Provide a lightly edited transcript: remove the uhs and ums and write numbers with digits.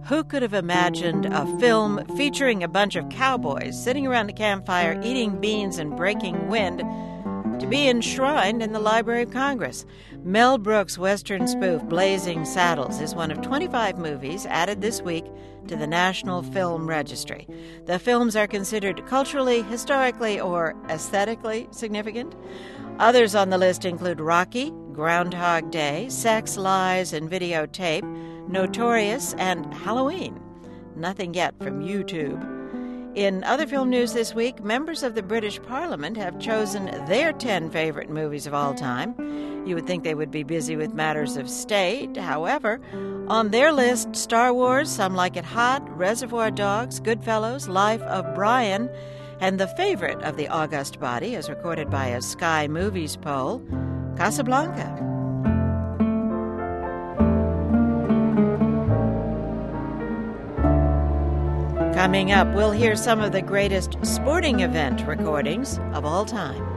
Who could have imagined a film featuring a bunch of cowboys sitting around a campfire eating beans and breaking wind to be enshrined in the Library of Congress? Mel Brooks' Western spoof Blazing Saddles is one of 25 movies added this week to the National Film Registry. The films are considered culturally, historically, or aesthetically significant. Others on the list include Rocky, Groundhog Day, Sex, Lies, and Videotape, Notorious, and Halloween. Nothing yet from YouTube. In other film news this week, members of the British Parliament have chosen their 10 favorite movies of all time. You would think they would be busy with matters of state. However, on their list, Star Wars, Some Like It Hot, Reservoir Dogs, Goodfellas, Life of Brian, and the favorite of the august body, as recorded by a Sky Movies poll, Casablanca. Coming up, we'll hear some of the greatest sporting event recordings of all time.